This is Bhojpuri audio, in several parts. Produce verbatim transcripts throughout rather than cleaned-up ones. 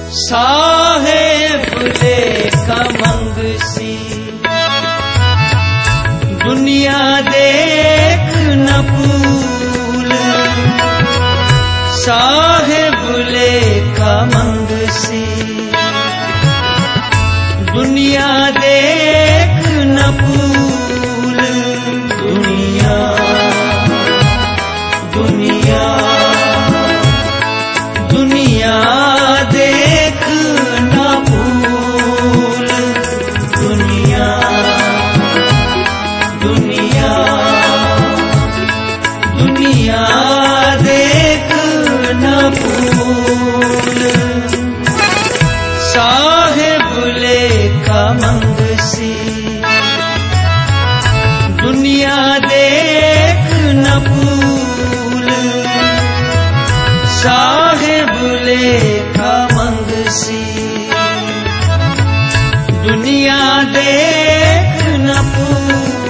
साहेब लेखा मंगसी दुनिया देख न भूल, साहेब लेखा मंगसी दुनिया देख न भूल। दुनिया दुनिया दुनिया देख न भूल। दुनिया दुनिया दुनिया देख न भूल। साहेब लेखा मंगसी दुनिया देख न भूल, साहेब लेखा मंगसी दुनिया देख न भूल।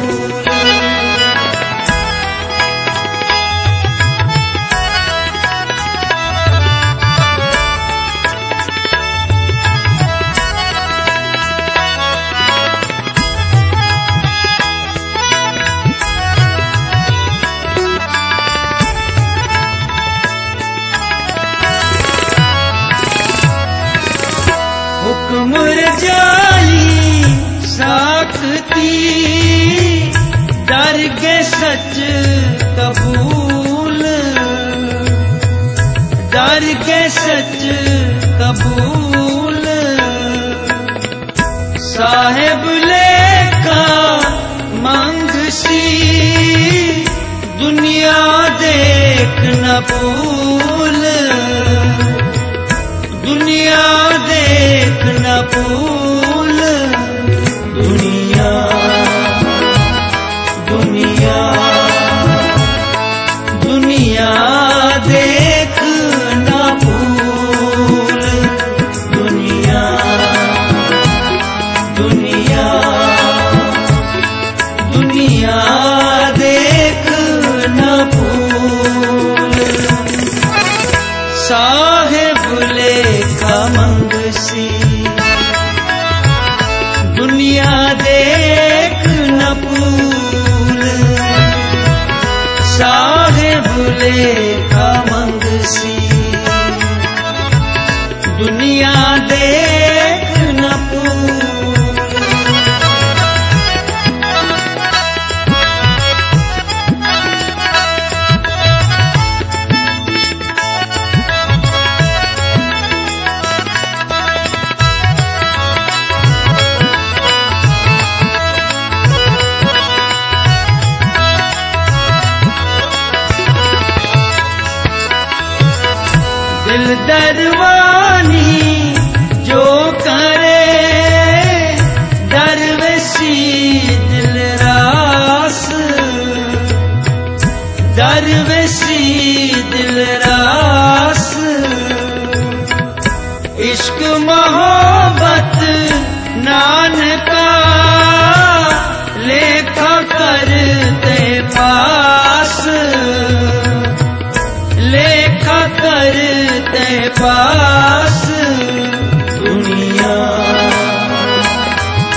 हुक्म रजाई साखती डर के सच कबूल, डर के सच कबूल। साहेब लेखा मंगसी दुनिया देख न भूल, दुनिया देख न भूल। दुनिया दुनिया दुनिया देख न भूल। दुनिया दुनिया दुनिया देख न भूल। साहेब लेखा मंगसी दुनिया देख न भूल, साहेब लेखा मंगसी दुनिया देख न भूल। दिल दरवानी जो करे दरवेशी दिल रास, दरवेशी